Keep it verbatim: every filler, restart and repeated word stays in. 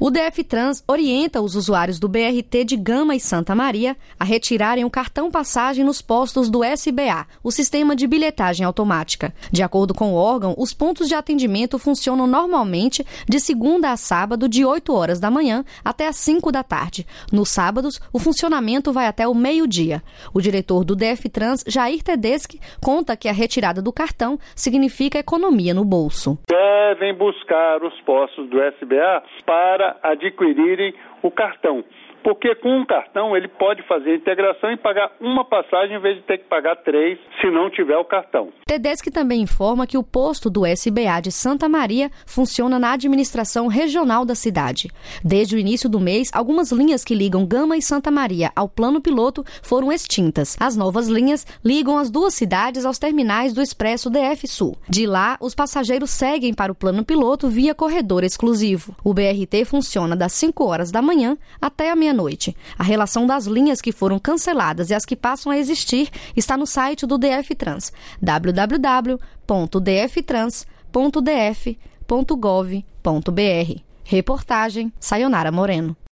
O DFTrans orienta os usuários do B R T de Gama e Santa Maria a retirarem o cartão passagem nos postos do S B A, o Sistema de Bilhetagem Automática. De acordo com o órgão, os pontos de atendimento funcionam normalmente de segunda a sábado, de oito horas da manhã até as cinco da tarde. Nos sábados, o funcionamento vai até o meio-dia. O diretor do DFTrans, Jair Tedeschi, conta que a retirada do cartão significa economia no bolso. Devem buscar os postos do S B A para adquirirem o cartão, porque com um cartão ele pode fazer a integração e pagar uma passagem em vez de ter que pagar três se não tiver o cartão. Tedeschi também informa que o posto do S B A de Santa Maria funciona na administração regional da cidade. Desde o início do mês, algumas linhas que ligam Gama e Santa Maria ao plano piloto foram extintas. As novas linhas ligam as duas cidades aos terminais do Expresso D F Sul. De lá, os passageiros seguem para o plano piloto via corredor exclusivo. O B R T funciona das cinco horas da manhã até a meia-noite. A relação das linhas que foram canceladas e as que passam a existir está no site do DFTrans, w w w ponto d f trans ponto d f ponto gov ponto b r. Reportagem Sayonara Moreno.